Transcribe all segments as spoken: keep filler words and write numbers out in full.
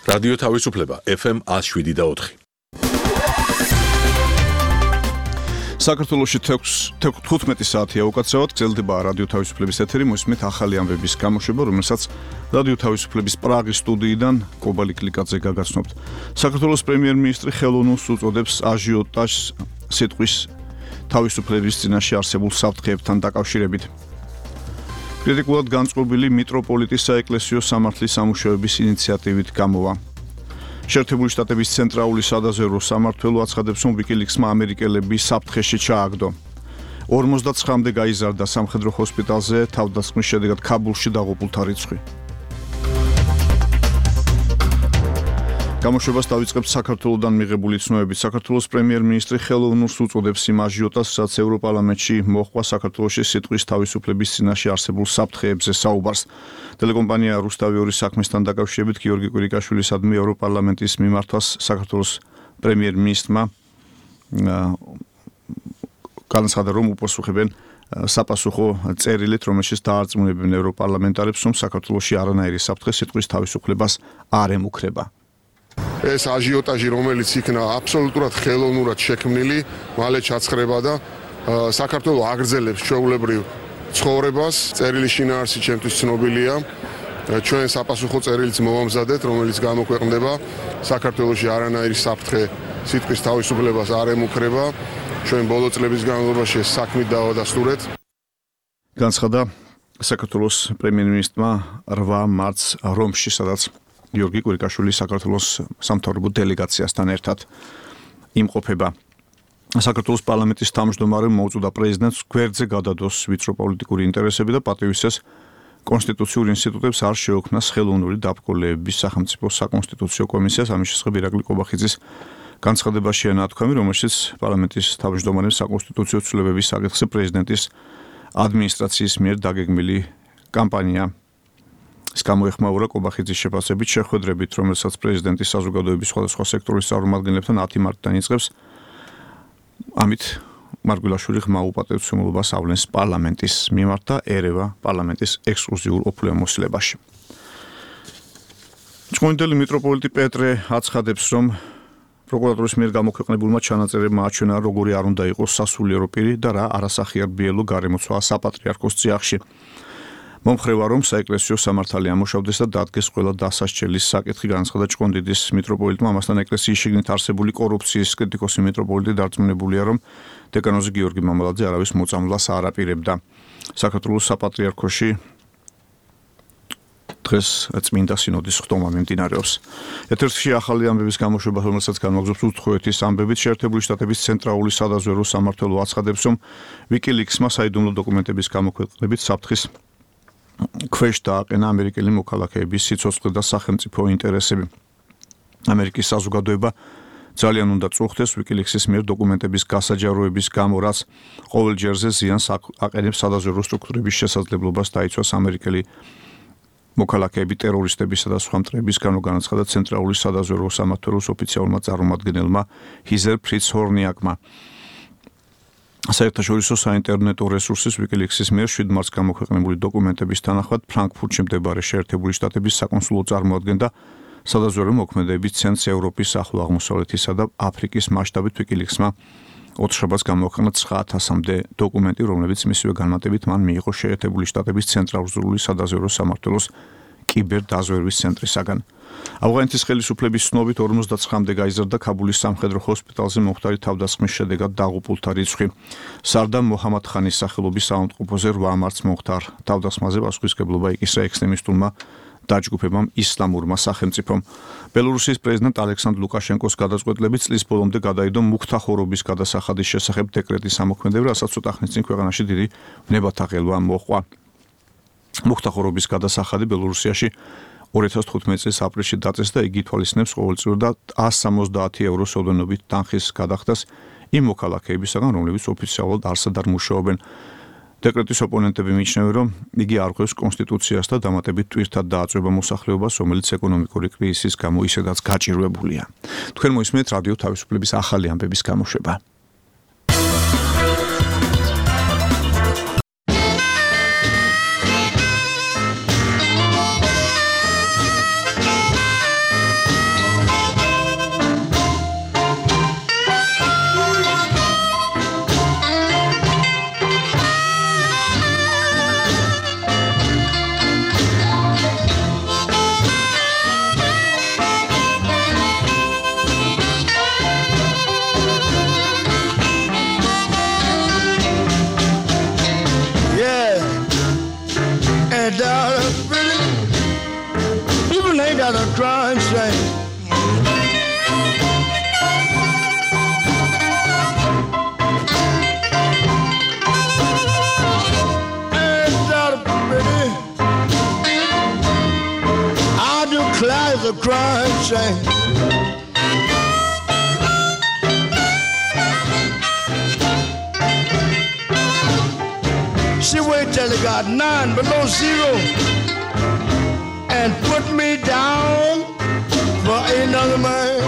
რადიო თავისუფლება ეფ ემ one oh seven და four. საქართველოში თხუთმეტი საათია უკაცრავად გრძელდება რადიო თავისუფლების ეთერი, მოსმით ახალი ამბების გამოშვება, რომელსაც რადიო თავისუფლების პრაღის სტუდიიდან კობალი კლიკაძე გაგაცნობთ. საქართველოს პრემიერ-მინისტრი ხელოვნურს უწოდებს აჟიოტაჟს სიტყვის თავისუფლების წინაშე არსებულ საფრთხეებთან დაკავშირებით. კრიტიკულად განწყობილი მიტროპოლიტის საეკლესიო სამართლის სამუშაოების ინიციატივით გამოვა. შეერთებული შტატების ცენტრალური სადაზვერვო სამმართველო აცხადებს, რომ ვიკილიქსმა ამერიკელები საფრთხეში ჩააგდო. ორმოცდათხრამდე გაიზარდა სამხედრო ჰოსპიტალზე თავდასხმის შედეგად ქაბულში დაღუპულთა რიცხვი. გამოშვებას დავიწყებთ საქართველოსდან მიღებული ცნობებით. საქართველოს პრემიერ-მინისტრი ხელოვნურს უწოდებს იმ აჟიოტაჟს, რაც ევროპარლამენტში მოჰყვა საქართველოში სიტყვის თავისუფლების წინაშე არსებულ საფრთხეებზე საუბარს. ტელეკომპანია რუსთავი ორი საქმესთან დაკავშირებით გიორგი კვირიკაშვილისადმი ევროპარლამენტის მიმართვას საქართველოს პრემიერ-მინისტრმა განაცხადა, რომ უპასუხებენ საპასუხო წერილით, რომელშიც დაარწმუნებენ ევროპარლამენტარებს, რომ საქართველოში არანაირი საფრთხე სიტყვის თავისუფლებას არ ემუქრება. ეს აჟიოტაჟი, რომელიც იქნა აბსოლუტურად ხელოვნურად შექმნილი, მალე ჩაცხრება და საქართველოს აგრძელებს ჩვეულებრივ ცხოვრებას. წერილი შინაარსი ჩემთვის ცნობილია. ჩვენ საპასუხო წერილიც მოვამზადეთ, რომელიც გამოქვეყნდება. საქართველოში არანაირი საფრთხე სიტყვის თავისუფლებას არ ემუქრება. ჩვენ ბოლო წლების განმავლობაში საქმით დავადასტურეთ. განცხადა საქართველოს პრემიერ-მინისტრმა რვა მარტს რომში, სადაც გიორგი კვირიკაშვილი საქართველოს სამთავრობო დელეგაციასთან ერთად იმყოფება. საქართველოს პარლამენტის თავმჯდომარემ მოუწოდა პრეზიდენტს გვერდზე გადადოს ვიწრო პოლიტიკური ინტერესები და პატივისცეს კონსტიტუციურ ინსტიტუტებს არ შეექმნას ხელოვნური დაბრკოლებების სახელმწიფო საკონსტიტუციო კომისიას. ამის შესახებ ირაკლი კობახიძის განცხადებაშია ნათქვამი, რომელშიც პარლამენტის თავმჯდომარემ საკონსტიტუციო ცვლილებების საკითხზე პრეზიდენტის ადმინისტრაციის მიერ დაგეგმილი კამპანია ის გამოეხმაურა კობახიძის შეფასებით შეხვედრებით, რომელსაც პრეზიდენტის საზოგადოების სხვადასხვა სექტორის წარმომადგენლებთან ათი მარტიდან იწყებს. ამით მარგველაშვილი ხმა უპატევცემულობას ავლენს პარლამენტის მიმართ და ერევა პარლამენტის ექსკლუზიურ ოფლემოსილებაში. ჭყონდელი მიტროპოლიტი პეტრე აცხადებს, რომ პროკურატურის მიერ გამოქვეყნებულმა ჩანაწერებმა აჩვენა, როგორი არ უნდა იყოს სასულიერო პირი და რა არასახიარბიელო გარემოცვაა საპატრიარქოს წიაღში. მომხრევა, რომ საეკლესიო სამართალი ამოშავდეს და დადგეს ყველა დასასჯელის საკითხი, განაცხადა ჭყონდიდის მიტროპოლიტმა. ამასთან ეკლესიის შიგნით არსებული კორუფციის კრიტიკოსი მიტროპოლიტი დარწმუნებულია, რომ დეკანოზი გიორგი მამალაძე არავის მოწამვლას არ აპირებდა. საქართველოს საპატრიარქოში დღეს წმინდა სინოდის ხტომა მიმდინარეობს. ეთერში ახალი ამბების გამოშვება, რომელსაც განმაგზობს უთხოვეთის ამბებით. შეერთებული შტატების ცენტრალური სადაზვერვო სამმართველო აცხადებს, რომ ვიკილიქსმა საიდუმლო დოკუმენტების გამოქვეყნებით საფრთხის ქვეშ დააყენა ამერიკელი მოქალაქეების სიცოცხლე და სახელმწიფო ინტერესები. ამერიკის საზოგადოება ძალიან უნდა წუხდეს ვიკილიქსის მიერ დოკუმენტების გასაჯაროების გამო, რაც ყოველ ჯერზე ზიანს აყენებს სადაზვერვო სტრუქტურების შესაძლებლობას დაიცვას ამერიკელი მოქალაქეები ტერორისტებისა და სხვა მტრებისგან, განაცხადა ცენტრალური სადაზვერვო სამმართველოს ოფიციალურმა წარმომადგენელმა ჰიზერ ფრიც ჰორნიაკმა. საერთაშორისო საინტერნეტო რესურსის ვიკილიქსის მიერ შვიდ მარტს გამოქვეყნებული დოკუმენტების თანახმად ფრანკფურტში მდებარე შეერთებული შტატების საკონსულო წარმოადგენდა სადაზვერვო მოქმედების ცენტრს ევროპის, ახლო აღმოსავლეთისა და აფრიკის მასშტაბით. ვიკილიქსმა ოთხშაბათს გამოქვეყნა ცხრა ათასამდე დოკუმენტი, რომლებიც მისივე განმარტებით მან მიიღო შეერთებული შტატების ცენტრალური სადაზვერვო სამმართველოს კიბერდაზვერვის ცენტრისაგან. ავღანეთის ხელისუფლების ცნობით ორმოცდათხრამდე გაიზარდა ქაბულის სამხედრო ჰოსპიტალზე მომხდარი თავდასხმის შედეგად დაღუპულთა რიცხვი. სარდამ მოჰამად ხანის სახელობის საავადმყოფოზე რვა მარტს მომხდარ თავდასხმაზე პასუხისმგებლობა იკისრა ექსტრემისტულმა დაჯგუფებამ ისლამურმა სახელმწიფომ. ბელორუსიის პრეზიდენტ ალექსანდრ ლუკაშენკოს გადაწყვეტილებით წლის ბოლომდე გადაიდო მუქთახორობის გადასახადის შესახებ დეკრეტის ამოქმედება, რასაც ცოტა ხნის წინ ქვეყანაში დიდი ნებათა ღელვა მოჰყვა. მუქთახორობის გადასახადი ბელორუსიაში ორი ათას თხუთმეტი წლის აპრილში დაწეს და იგი ითვალისწინებს ყოველწლიურად ას სამოცდაათი ევროს ოდენობით თანხის გადახდას იმ მოქალაქეებისაგან, რომლებიც ოფიციალურად არსად არ მუშაობენ. დეკრეტის ოპონენტები მიიჩნევენ, რომ იგი არ ხვევს კონსტიტუციას და დამატებით ტვირთად დააწვევა მოსახლეობას, რომელიც ეკონომიკური კრიზისის გამო ისედაც გაჭირვებულია. თქვენ მოისმენთ რადიო თავისუფლების ახალი ამბების გამოშვება. got a crying shame. Ain't that pretty? I declare the crying shame. She waited till it got nine below zero and put me down for another man.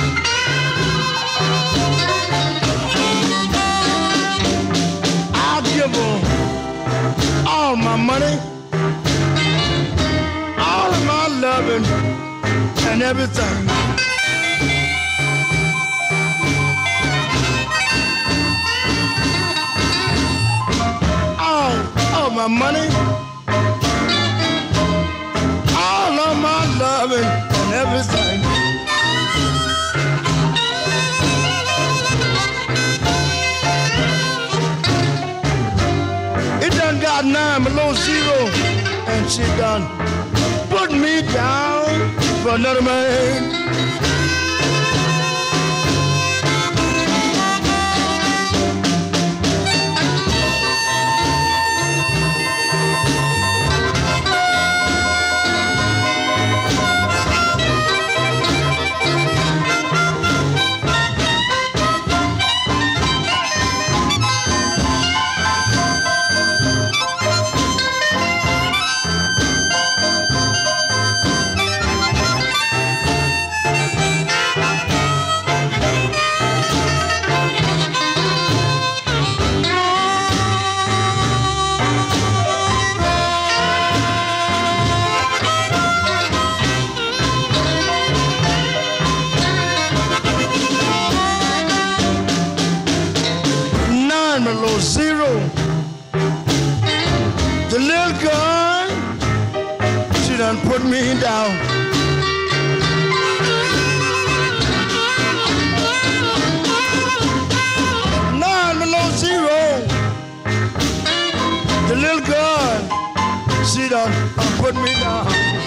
I'll give her all my money, all of my loving and everything. All of my money, all of my loving and everything. It done got nine below zero, and she done put me down for another man. Below zero. The little girl, she done put me down. Nine below zero. The little girl, she done uh, put me down.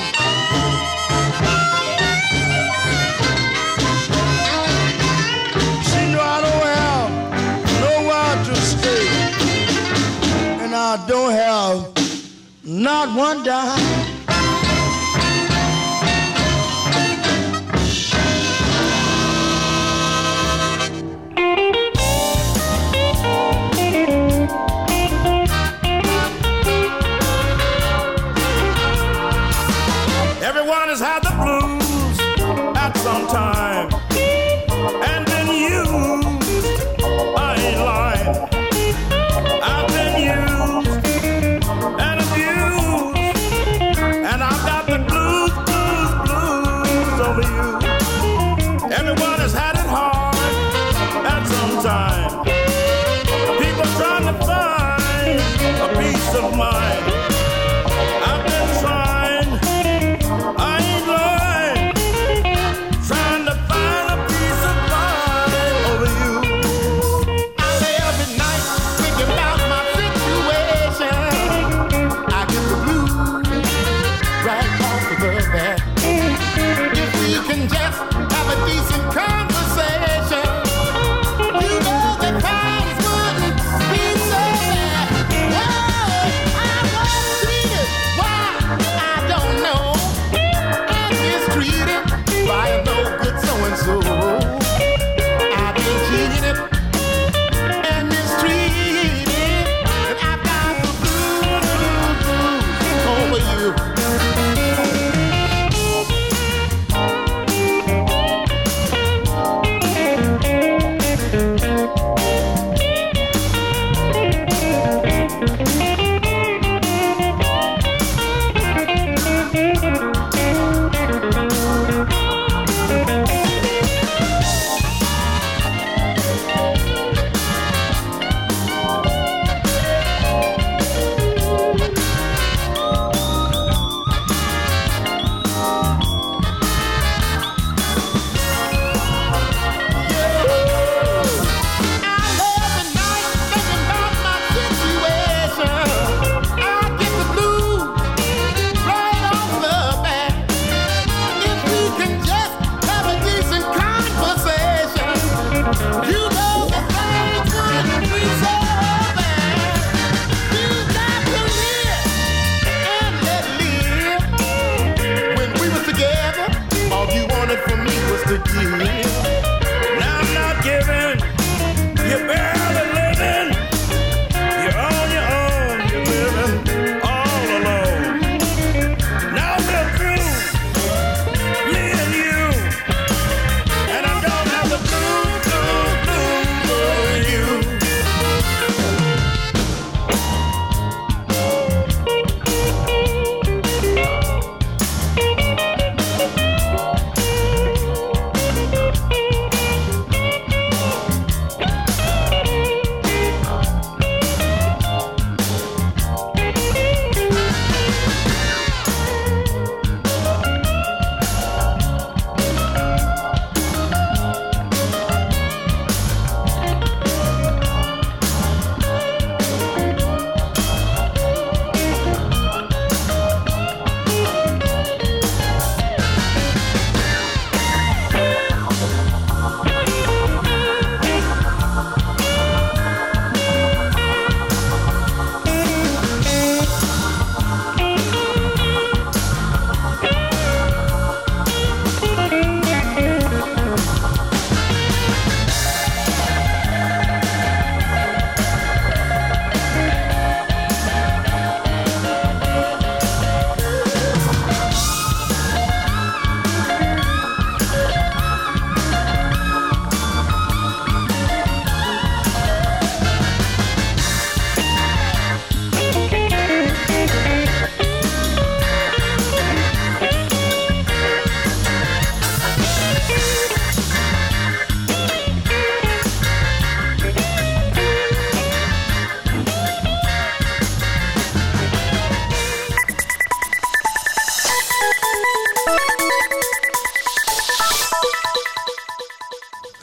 She know I don't have nowhere to stay, and I don't have not one dime. Everyone has had the blues at some time, and been used. I ain't lying. I've been used and abused, and I've got the blues, blues, blues over you. Everyone has had it hard at some time. People trying to find a peace of mind. I've been trying, I ain't lying, trying to find a peace of mind over you. I lay up at night thinking about my situation. I get the blues right off of the bat. If we can just have a decent conversation, you know the times wouldn't be so bad. Oh, I'm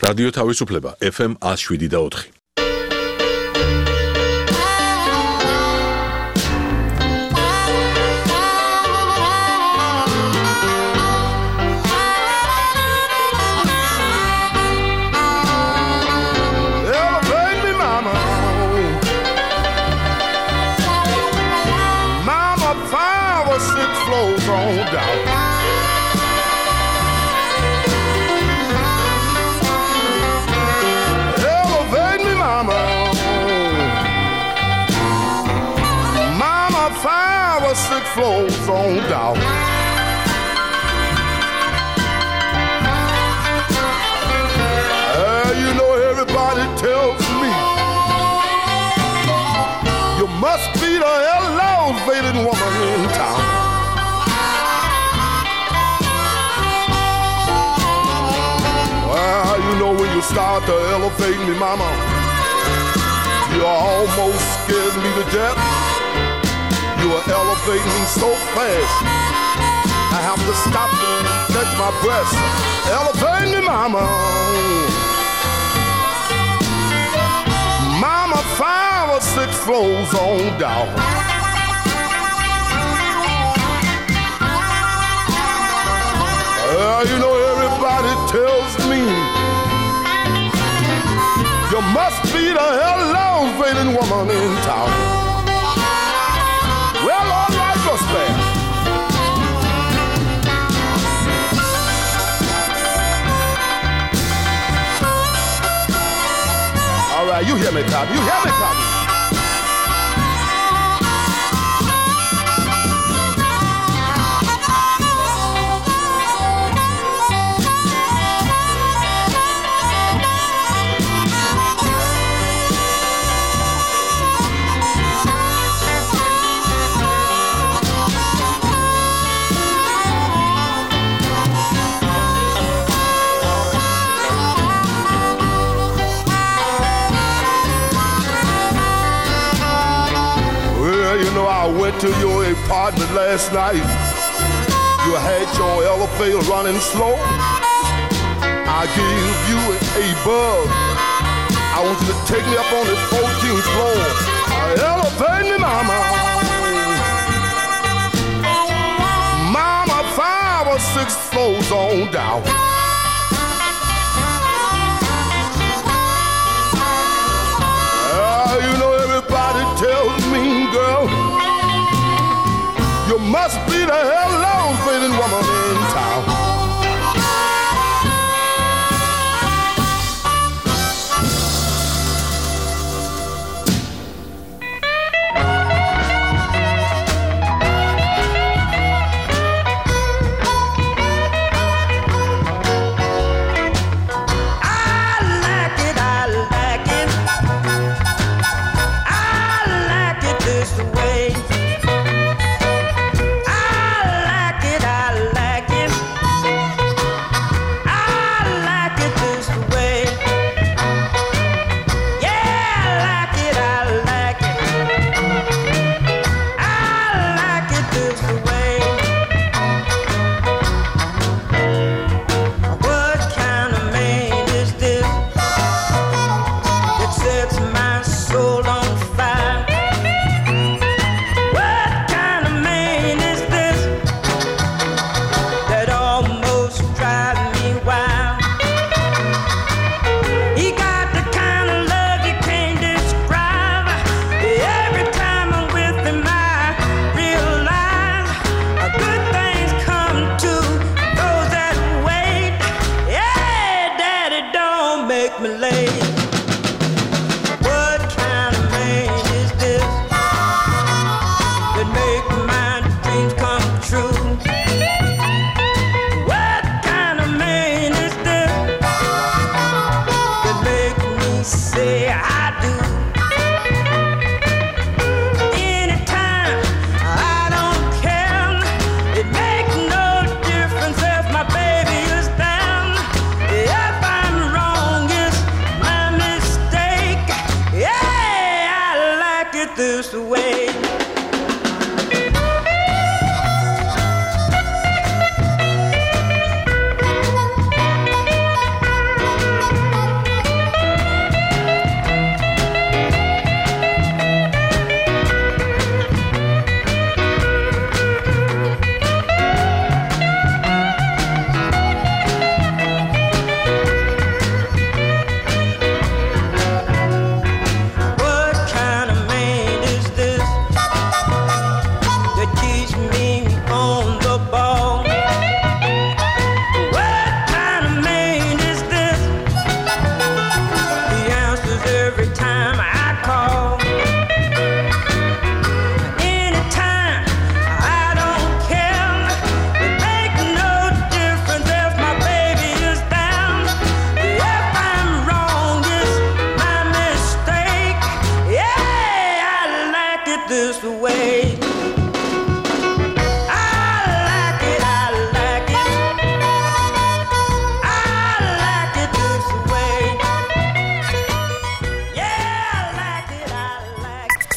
რადიო თავისუფლება ეფ ემ one oh seven და four. Six floors on down. Uh, you know everybody tells me you must be the elevated woman in town. Well, you know when you start to elevate me, mama, you almost scared me to death. You are elevating me so fast, I have to stop and catch my breath. Elevate me, mama. Mama, five or six floors on down. Well, you know everybody tells me you must be the elevated woman in town. Well, all right, just there. All right, you hear me, Cotton. You hear me, Cotton. I went to your apartment last night. You had your elevator running slow. I gave you a buzz. I want you to take me up on the fourteenth floor. Elevate me, mama. Mama, five or six floors on down. Uh, you know everybody tells me, girl, you must be the elevated woman in town. I the way. I like it, I like it. I like it this way. Yeah, I like it, I like it.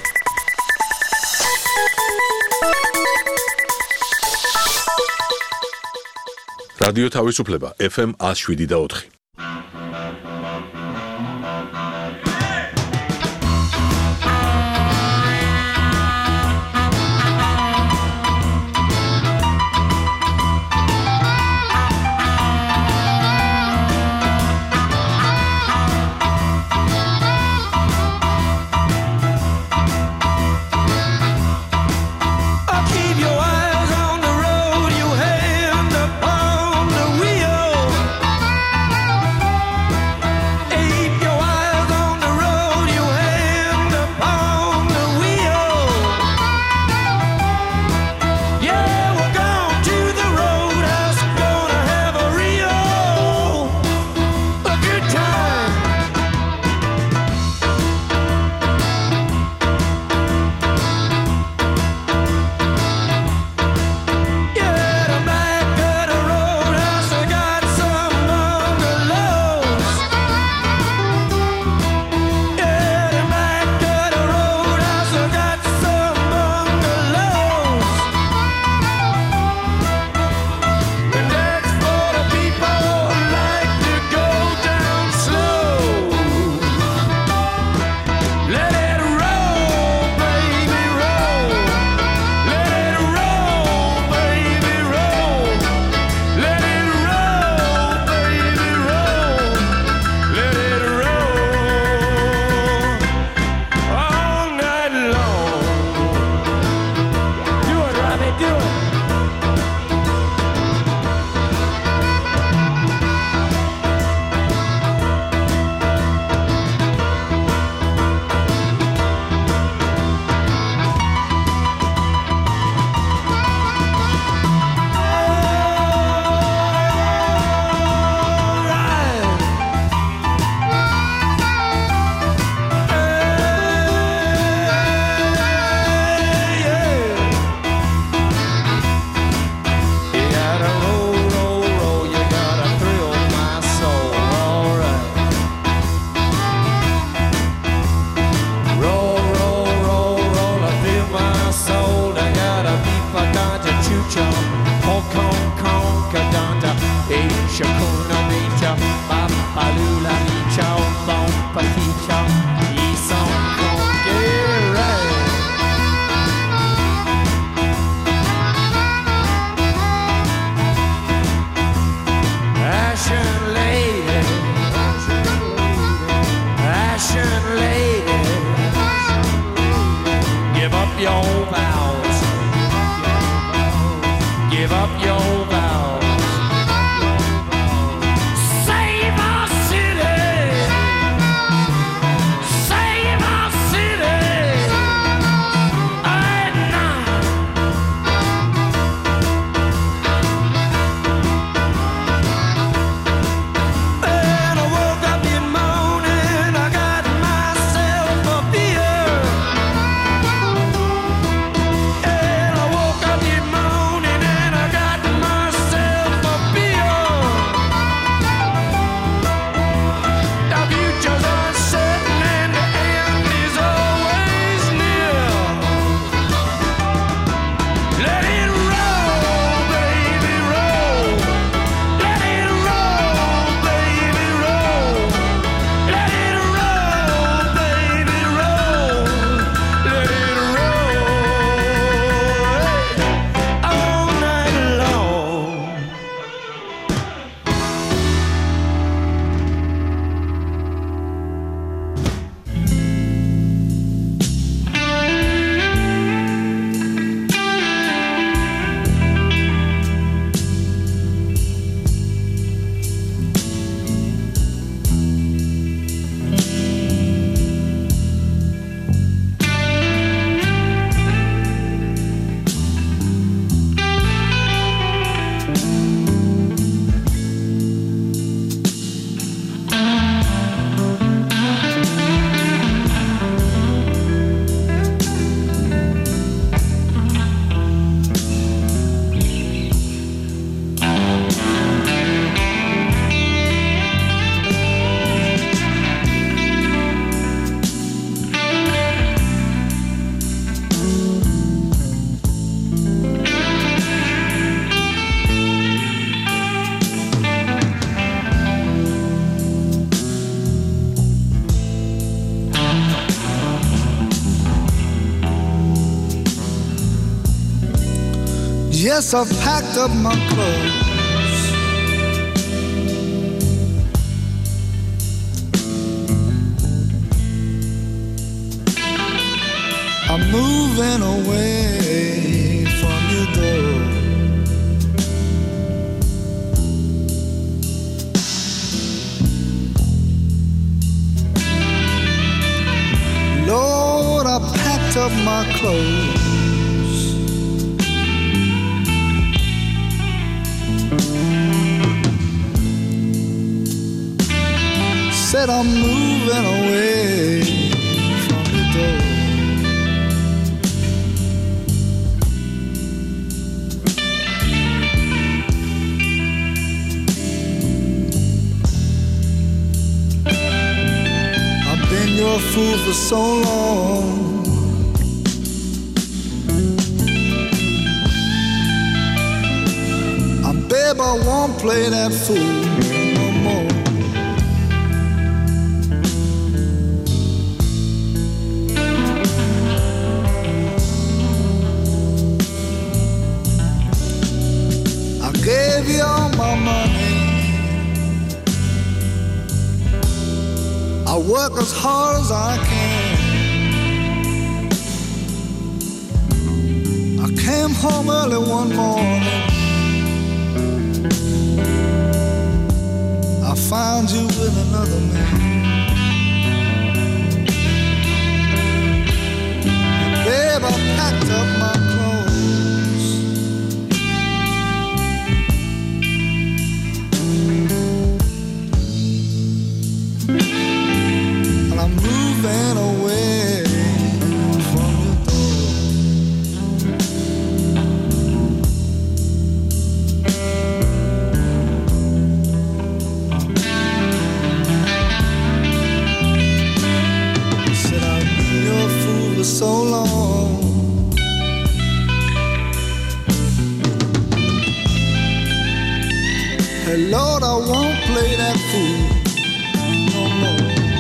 რადიო თავისუფლება F M one oh seven და four. And I woke up this morning and I got Yes, I've packed up my clothes. I'm moving away from your door. Lord, I packed up my clothes. Said I'm moving away from the door. I've been your fool for so long. And babe, I won't play that fool no more. Gave you all my money. I work as hard as I can. I came home early one morning. I found you with another man. And babe, I packed up my moving away from your door. Said I've been your fool for so long. Hey Lord, I won't play that fool no more.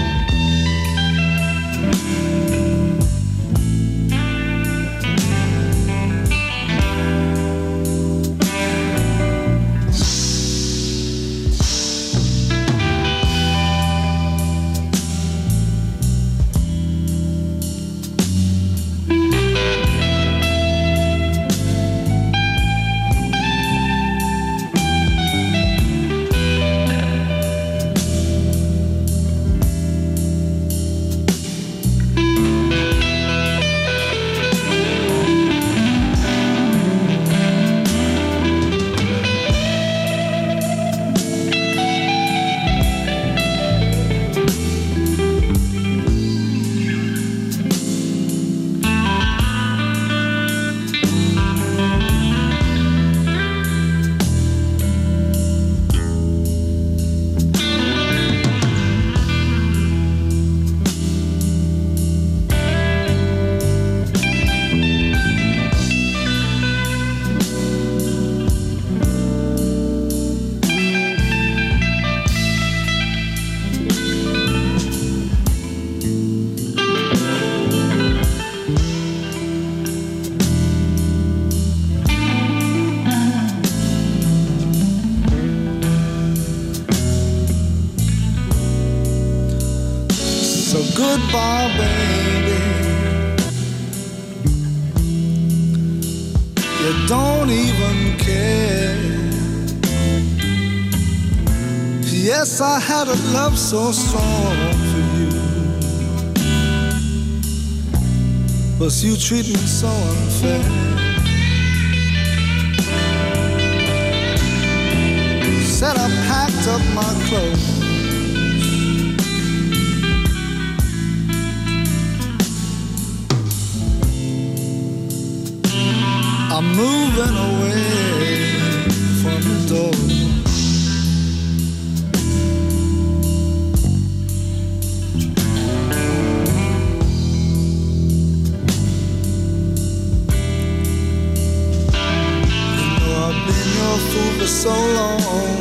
Goodbye, baby. You don't even care. Yes, I had a love so strong for you, but you treat me so unfair. Said I packed up my clothes. I'm moving away from the door. You know I've been your fool for so long.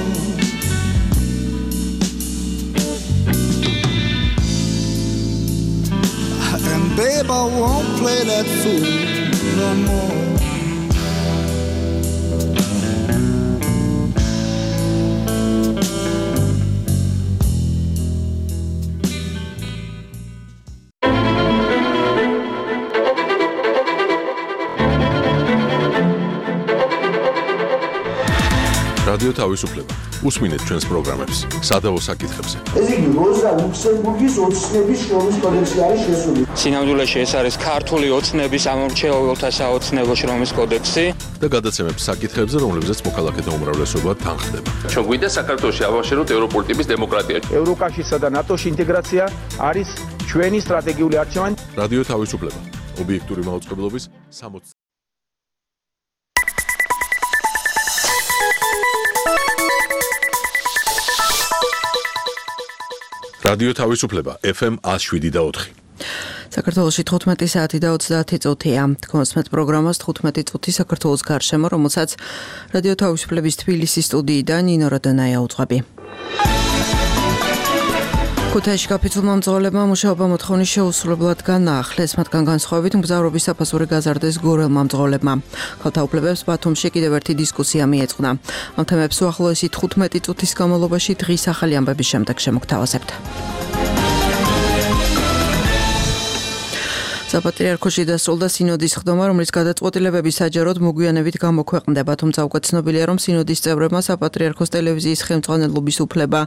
And babe, I won't play that fool no more. რადიო თავისუფლება. უსმინეთ ჩვენს პროგრამებს სადავო საკითხებზე. ეს იგი როზა ლუქსემბურგის ოცნების შრომის კოდექსი არის შესული. სინამდვილეში ეს არის ქართული ოცნების ამორჩეულთა საოცნებო შრომის კოდექსი და გადაცემებს საკითხებზე, რომლებზეც მოქალაქეთა უმრავლესობა თანხდება. ჩვენ გვინდა საქართველოში ავაშენოთ ევროპული ტიპის დემოკრატია. ევროკავშირსა და ნატოში ინტეგრაცია არის ჩვენი სტრატეგიული არჩევანი. რადიო თავისუფლება. ობიექტური მაუწყებლობის სამოცდაათი რადიო თავისუფლება ეფ ემ one oh seven და four. საქართველოში თხუთმეტი საათი და ოცდაათი წუთია. გონსმეთ პროგრამას თხუთმეტი წუთი საქართველოს გარშემო, რომელსაც რადიო თავისუფლების თბილისის სტუდიიდან ნინო როდონაია უძღვები. ქუთაისში გაფიცულმა მძღოლებმა მუშაობა მოთხოვნის შეუსრულებლად განაახლეს, მათგან განსხვავებით მგზავრობის საფასური გაზარდეს გორელმა მძღოლებმა. ქალთა უფლებებს ბათუმში კიდევ ერთი დისკუსია მიეწყნა. ამ თემებს უახლოესი თხუთმეტი წუთის განმავლობაში დღის ახალი ამბების შემდეგ შემოგთავაზებთ. საპატრიარქოში დასრულდა სინოდის ხდომა, რომლის გადაწყვეტილებები საჯაროდ მოგვიანებით გამოქვეყნდება, თუმცა უკვე ცნობილია, რომ სინოდის წევრებმა საპატრიარქოს ტელევიზიის ხელმძღვანელობის უფლება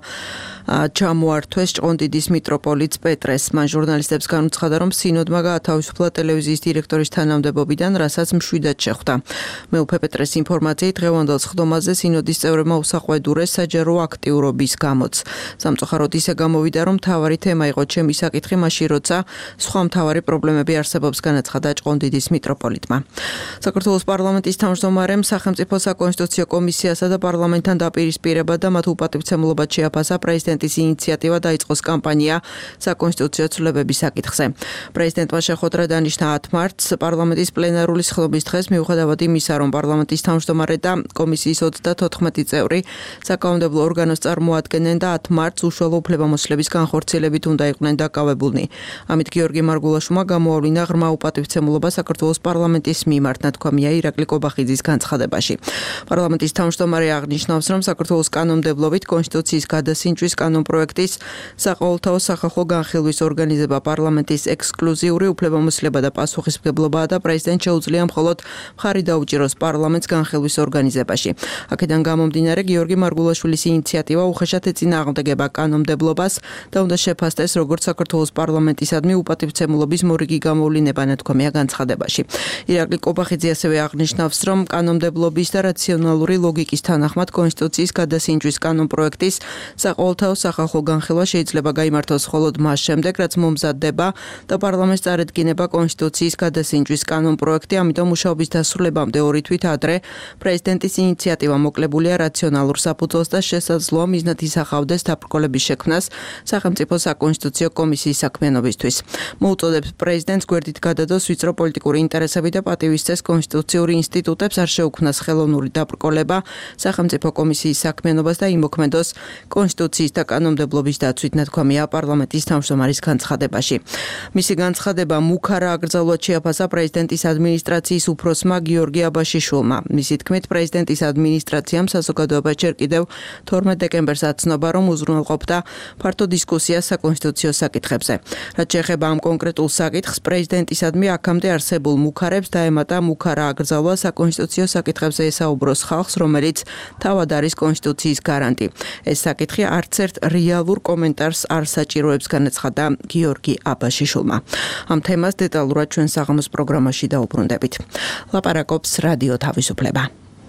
ჩამოართვეს ჭყონდიდის მიტროპოლიტს პეტრეს. მან ჟურნალისტებს განუცხადა, რომ სინოდმა გაათავისუფლა ტელევიზიის დირექტორის თანამდებობიდან, რასაც მშვიდად შეხვდა. მეუფე პეტრეს ინფორმაციით, დღევანდელ ხდომაზე სინოდის წევრებმა უსაყვედურეს საჯარო აქტიურობის გამოც. სამწუხაროდ ისე გამოვიდა, რომ მთავარი თემა იყო ჩემი საკითხი მაშინ, როცა სხვა მთავარი პრობლემები არსებობს, განაცხადა ჭყონდიდის მიტროპოლიტმა. საქართველოს პარლამენტის თავმჯდომარემ სახელმწიფო საკონსტიტუციო კომისიასა და პარლამენტთან დაპირისპირება და მათ უპატივცემლობად შეაფასა პრეზიდენტის ინიციატივა დაიწყოს კამპანია საკონსტიტუციო ცვლილებების საკითხზე. პრეზიდენტმა შეხვედრა დანიშნა ათ მარტს პარლამენტის პლენარული სხდომის დღეს, მიუხედავად იმისა, რომ პარლამენტის თავმჯდომარე და კომისიის ოცდათოთხმეტი წევრი საკანონმდებლო ორგანოს წარმოადგენენ და ათ მარტს უშუალო უფლებამოსილების განხორციელებით უნდა იყვნენ დაკავებულნი. ამით გიორგი მარგულაშვილმა გამოავლინა ღრმა უპატივცემლობა საქართველოს პარლამენტის მიმართ, ნათქვამია ირაკლი კობახიძის განცხადებაში. პარლამენტის თავმჯდომარე აღნიშნავს, რომ საქართველოს კანონმდებლობით კონსტიტუციის გადასინჯვის კანონპროექტის საყოველთაო სახალხო განხილვის ორგანიზება პარლამენტის ექსკლუზიური უფლებამოსილება და პასუხისმგებლობაა და პრეზიდენტს შეუძლია მხოლოდ მხარი დაუჭიროს პარლამენტს განხილვის ორგანიზებაში. აქედან გამომდინარე, გიორგი მარგულაშვილის ინიციატივა უხეშად ეწინააღმდეგება კანონმდებლობას და უნდა შეფასდეს როგორც საქართველოს პარლამენტისადმი უპატივცემლობის მორიგი გამოვლინება, ნათქვამია განცხადებაში. ირაკლი კობახიძე ასევე აღნიშნავს, რომ კანონმდებლობის და რაციონალური ლოგიკის თანახმად კონსტიტუციის გადასინჯვის კანონპროექტის საყოველთაო სახალხო განხილვა შეიძლება გაიმართოს მხოლოდ მას შემდეგ, რაც მომზადდება და პარლამენტს წარედგინება კონსტიტუციის გადასინჯვის კანონპროექტი, ამიტომ მუშაობის დასრულებამდე ორი თვით ადრე პრეზიდენტის ინიციატივა მოკლებულია რაციონალურ საფუძველს და შესაძლოა მიზნად ისახავდეს დაბრკოლების შექმნას სახელმწიფო საკონსტიტუციო კომისიის საქმიანობისთვის. მოუწოდებს პრეზიდენტს გვერდით გადადოს ვიწრო პოლიტიკური ინტერესები და პატივისცეს კონსტიტუციური ინსტიტუტებს, არ შეუქმნას ხელოვნური დაბრკოლება სახელმწიფო კომისიის საქმიანობას და იმოქმედოს კონსტიტუციის და კანონმდებლობის დაცვით, ნათქვამია პარლამენტის თავმჯდომარის განცხადებაში. მისი განცხადება მუქარა აკრძალულად შეაფასა პრეზიდენტის ადმინისტრაციის უფროსმა გიორგი აბაშიშვილმა. მისი თქმით, პრეზიდენტის ადმინისტრაციამ საზოგადოება ჯერ კიდევ თორმეტ დეკემბერს აცნობა, რომ უზრუნველყოფდა ფართო დისკუსიას საკონსტიტუციო საკითხებზე. რაც შეეხება ამ კონკრეტულ საკითხს, პრეზიდენტისადმი აქამდე არსებულ მუქარებს დაემატა მუქარა აკრძალვა საკონსტიტუციო საკითხებზე ესაუბროს ხალხს, რომელიც თავად არის კონსტიტუციის გარანტი. ეს საკითხი არც ერთ რეალურ კომენტარს არ საჭიროებს, განაცხადა გიორგი აბაშიშვილმა. ამ თემას დეტალურად ჩვენ საღამოს პროგრამაში დაუბრუნდებით. ლაპარაკობს რადიო თავისუფლება.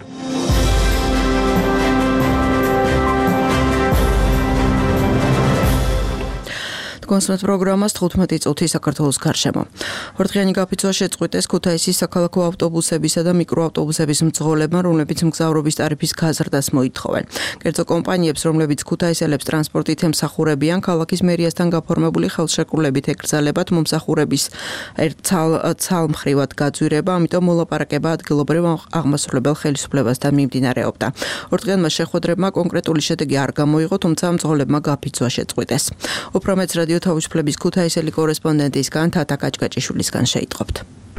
გონსმეთ პროგრამას თხუთმეტი წუთი საქართველოს გარშემო. ორდღიანი გაფიცვა შეწყვიტეს ქუთაისის საქალაქო ავტობუსებისა და მიკროავტობუსების მძღოლებმა, რომლებიც მგზავრობის ტარიფის გაზრდას მოითხოვენ. კერძო კომპანიებს, რომლებიც ქუთაისელებს ტრანსპორტით ემსახურებიან, ქალაქის მერიასთან გაფორმებული ხელშეკრულებით ეკრძალებათ მომსახურების ცალმხრივად გაძვირება, ამიტომ მოლაპარაკება ადგილობრივ აღმასრულებელ ხელისუფლებასთან მიმდინარეობდა. ორდღიანმა შეხვედრებმა კონკრეტული შედეგი არ გამოიღო, თუმცა მძღოლებმა გაფიცვა შეწყვიტეს. უფრო მეც რადიო თავისუფლების ქუთაისელი კორესპონდენტისგან თათა კაჭკაჭიშვილისგან შეიტყობთ.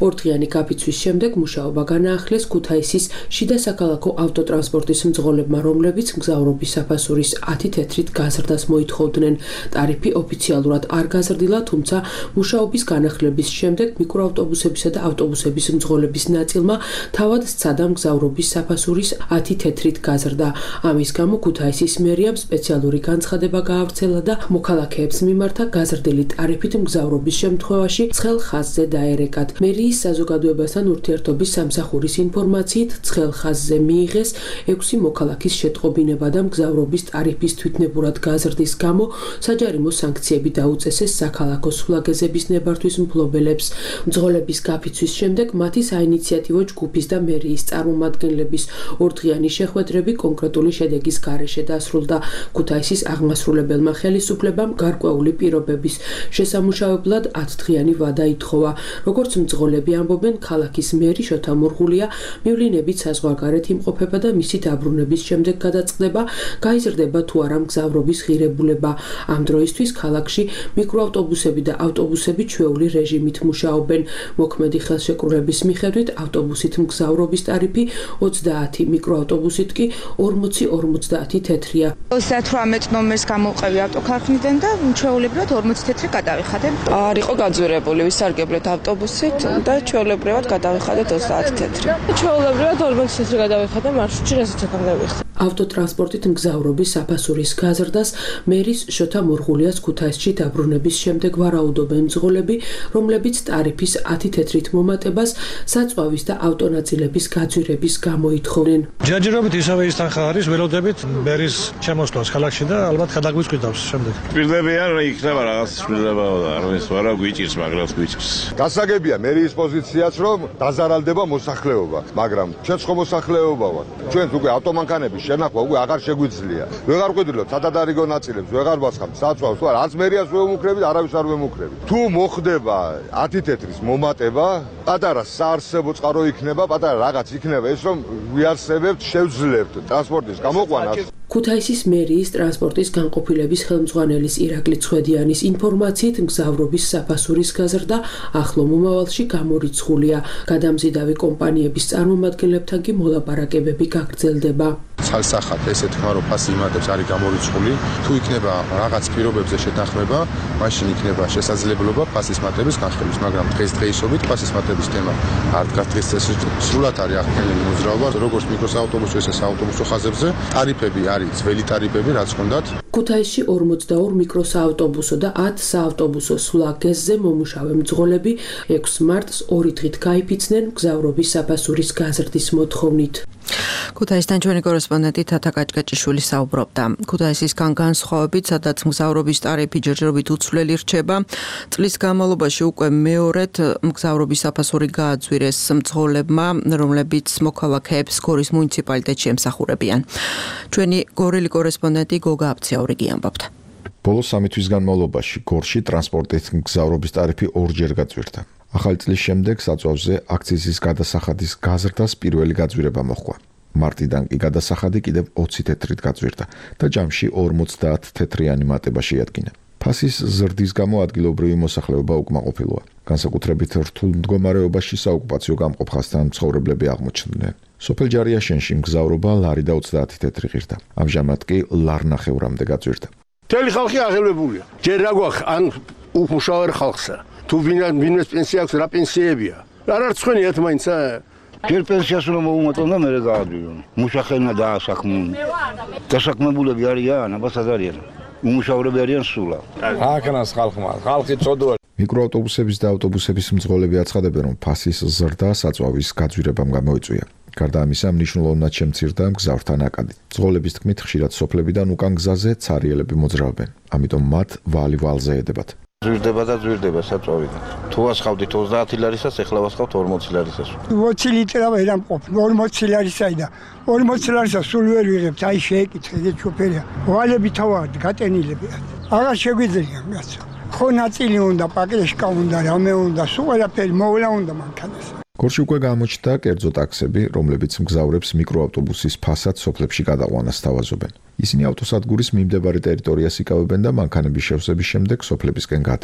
ორდღიანი გაფიცვის შემდეგ მუშაობა განაახლეს ქუთაისის შიდა საქალაქო ავტოტრანსპორტის მძღოლებმა, რომლებიც მგზავრობის საფასურის ათი თეთრით გაზრდას მოითხოვდნენ. ტარიფი ოფიციალურად არ გაზრდილა, თუმცა მუშაობის განახლების შემდეგ მიკროავტობუსებისა და ავტობუსების მძღოლების ნაწილმა თავად სცადა მგზავრობის საფასურის ათი თეთრით გაზრდა. ამის გამო ქუთაისის მერიამ სპეციალური განცხადება გაავრცელა და მოქალაქეებს მიმართა გაზრდილი ტარიფით მგზავრობის შემთხვევაში ცხელ ხაზზე დაერეკათ. მერიის საზოგადოებასთან ურთიერთობის სამსახურის ინფორმაციით ცხელ ხაზზე მიიღეს ექვსი მოქალაქის შეტყობინება და მგზავრობის ტარიფის თვითნებურად გაზრდის გამო საჯარიმო სანქციები დაუწესეს საქალაქო სულაგეზების ნებართვის მფლობელებს. მძღოლების გაფიცვის შემდეგ მათი საინიციატივო ჯგუფის და მერიის წარმომადგენლების ორდღიანი შეხვედრები კონკრეტული შედეგის გარეშე დასრულდა. ქუთაისის აღმასრულებელმა ხელისუფლებამ გარკვეული პირობების შესამუშავებლად ათდღიანი ვადა ითხოვა. როგორც მძღოლები ამბობენ, ქალაქის მერი შოთა მურღულია მივლინებით საზღვარგარეთ იმყოფება და მისი დაბრუნების შემდეგ გადაწყდება, გაიზრდება თუ არა მგზავრობის ღირებულება. ამ დროისთვის ქალაქში მიკროავტობუსები და ავტობუსები ჩვეული რეჟიმით მუშაობენ. მოქმედი ხელშეკრულების მიხედვით ავტობუსით მგზავრობის ტარიფი ოცდაათი, მიკროავტობუსით კი ორმოცი ორმოცდაათი თეთრია. ოცდათვრამეტ ნომერს გამოვყევი ავტოქარხნიდან და ჩვეულებრივად ორმოცი თეთრი გადავიხადებ. არ იყო გაძვირებული, ვისარგებლეთ ავტობუსით და ჩვეულებრივად გადავიხადეთ ოცდაათი თეთრი. ჩვეულებრივად ორმოცი თეთრი გადავიხადე მარშრუტში, რასაც აქამდე ვიხდი. ავტოტრანსპორტით მგზავრობის საფასურის გაზრდას მერის შოთა მურღულიას ქუთაისში დაბრუნების შემდეგ ვარაუდობენ მძღოლები, რომლებიც ტარიფის ათი თეთრით მომატებას საწვავის და ავტონაწილების გაძვირების გამო ითხოვდნენ. ჯერჯერობით ისევე ის თანხა არის, ველოდებით მერის შემოსვლას ქალაქში და ალბათ გადაგვიწყვიტავს შემდეგ. პირდებიან, რომ იქნება რაღაც შვილება და არის ვარა გვიჭირს, მაგრამ გვიჭირს. გასაგებია მერის პოზიციაც, რომ დაზარალდება მოსახლეობა, მაგრამ ჩვენც ხო მოსახლეობა ვართ. ჩვენც უკვე ავტომანქანების შენახვა უკვე აღარ შეგვიძლია. ვეღარ ყვიდრილობთ სადადარიგო ნაწილებს, ვეღარ ვასხამთ საწვავს, თუ არა, არც მერიას ვემუქრებით, არავის არ ვემუქრებით. თუ მოხდება ათი თეთრის მომატება, პატარა საარსებო წყარო იქნება, პატარა რაღაც იქნება ეს, რომ ვიარსებებთ, შევძლებთ ტრანსპორტის გამოყვანას. ქუთაისის მერიის ტრანსპორტის განყოფილების ხელმძღვანელის ირაკლი ცხვედიანის ინფორმაციით მგზავრობის საფასურის გაზრდა ახლო მომავალში გამორიცხულია. გადამზიდავი კომპანიების წარმომადგენლებთან კი მოლაპარაკებები გაგრძელდება. ცალსახად ესეთ ხმა რომ ფასი იმატებს არის გამორიცხული, თუ იქნება რაღაც პირობებზე შეთანხმება, მაშინ იქნება შესაძლებლობა ფასის მატების განხილვის, მაგრამ დღესდღეობით ფასის მატების თემა არ დგას დღეს წესრიგში. სრულად არის აღქმეული მოძრაობა, როგორც მიკროსაავტობუსო, ისე საავტობუსო ხაზებზე. ტარიფები არის ძველი ტარიფები, რაც ჰქონდათ. ქუთაისში ორმოცდაორი მიკროსაავტობუსო და ათი საავტობუსო სულაგეზზე მომუშავე მძღოლები ექვსი მარტს ორი დღით გაიფიცნენ მგზავრობის საფასურის გაზრდის მოთხოვნით. ქუთაისთან ჩვენი კორესპონდენტი თათა კაჭკაჭიშვილი საუბრობდა. ქუთაისისგან განსხვავებით, სადაც მგზავრობის ტარიფი ჯერჯერობით უცვლელი რჩება, წლის განმავლობაში უკვე მეორედ მგზავრობის საფასური გააძვირეს მძღოლებმა, რომლებიც მოქალაქეებს გორის მუნიციპალიტეტში ემსახურებიან. ჩვენი გორელი კორესპონდენტი გოგა აბციაურიგი ამბობდა. ბოლო სამი თვის განმავლობაში გორში ტრანსპორტით მგზავრობის ტარიფი ორჯერ გაძვირდა. ახალი წლის შემდეგ საწვავზე აქციზის გადასახადის გაზრდას პირველი გაძვირება მოჰყვა. მარტიდან კი გადასახადი კიდევ ოცი თეთრით გაძვირდა და ჯამში ორმოცდაათი თეთრიანი მატება შეადგინა. ფასის ზრდის გამო ადგილობრივი მოსახლეობა უკმაყოფილოა. განსაკუთრებით რთულ მდგომარეობაში საოკუპაციო გამყოფ ხაზთან მცხოვრებლები აღმოჩნდნენ. სოფელ ჯარიაშენში მგზავრობა ლარი და ოცდაათი თეთრი ღირდა. ამჟამად კი ლარნახევრამდე გაძვირდა. მთელი ხალხი აღელვებულია. ჯერ რა გვაქვს ან უმუშავე ხალხსა. თუ ვინმეს პენსია აქვს, რა პენსიებია? არ არის ცხენიათ მაინცა. ჯერ პენსიას რომ მოუმატონ და მერე გაადვირონ. მუშახენა დაასაქმონ. დასაქმებულები არიან, აბას არიან. უმუშავრები არიან სულა. აქნას ხალხმა, ხალხი წოდოა. მიკროავტობუსების და ავტობუსების მძღოლები აცხადებენ, რომ ფასის ზრდა საწვავის გაძვირებამ გამოიწვია. გარდა ამისა, მნიშვნელოვნად შემცირდა მგზავრთა ნაკადი. მძღოლების თქმით, ხშირად სოფლებიდან უკან გზაზე ცარიელები მოძრაობენ, ამიტომ მათ ვალი ვალზე ედებათ. ზვირდება და ზვირდება საწვავიდან. თუ ასხავდით ოცდაათი ლარისას, ეხლა ვასხავთ ორმოცი ლარისას. ოცი ლიტრა ვერ ამყოფ, ორმოცი ლარისაი და ორმოცი ლარისას სულ ვერ ვიღებთ, აი შეეკითხე, ეგ შოფერია. ვალები თავად გატენილებია. აღარ შეგვიძლია კაცო. ხო ნაწილი უნდა, პაკრეშკა უნდა, რამე უნდა, სულ ყველაფერი მოვლა უნდა მანქანას. გორში უკვე გამოჩნდა კერძო ტაქსები, რომლებიც მგზავრებს მიკროავტობუსის ფასად სოფლებში გადაყვანას სთავაზობენ. ისინი ავტოსადგურის მიმდებარე ტერიტორიას იკავებენ და მანქანების შევსების შემდეგ სოფლებისკენ გადიან.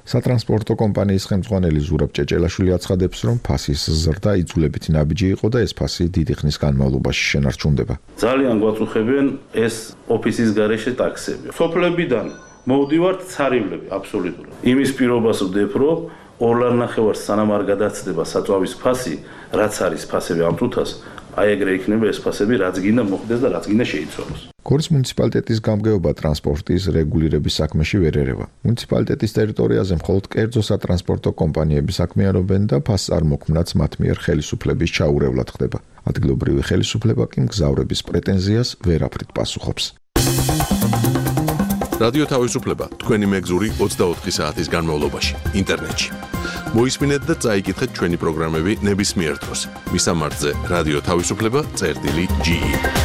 სატრანსპორტო კომპანიის ხელმძღვანელი ზურაბ ჭეჭელაშვილი აცხადებს, რომ ფასის ზრდა იძულებითი ნაბიჯი იყო და ეს ფასი დიდი ხნის განმავლობაში შენარჩუნდება. ძალიან გვაწუხებენ ეს ოფისის გარეშე ტაქსები. სოფლებიდან მოვდივართ ცარივლები აბსოლუტურად. იმის პირობას ვდებ, რომ ორ ლარ ნახევარს სანამ არ გადაცდება საწვავის ფასი, რაც არის ფასები ამ თუთას, აი ეგრე იქნება ეს ფასები, რაც გინდა მოხდეს და რაც გინდა შეიცვალოს. გორის მუნიციპალიტეტის გამგეობა ტრანსპორტის რეგულირების საქმეში ვერ ერევა. მუნიციპალიტეტის ტერიტორიაზე მხოლოდ კერძო სატრანსპორტო კომპანიები საქმიანობენ და ფასწარმოქმნაც მათ მიერ ხელისუფლების ჩაურევლად ხდება. ადგილობრივი ხელისუფლება კი მგზავრების პრეტენზიას ვერაფრით პასუხობს. რადიო თავისუფლება თქვენი მეგზური ოცდაოთხი საათის განმავლობაში ინტერნეტში. მოისმინეთ და წაიკითხეთ ჩვენი პროგრამები ნებისმიერ დროს. მისამართზე რადიო თავისუფლება წერტილი ჯი.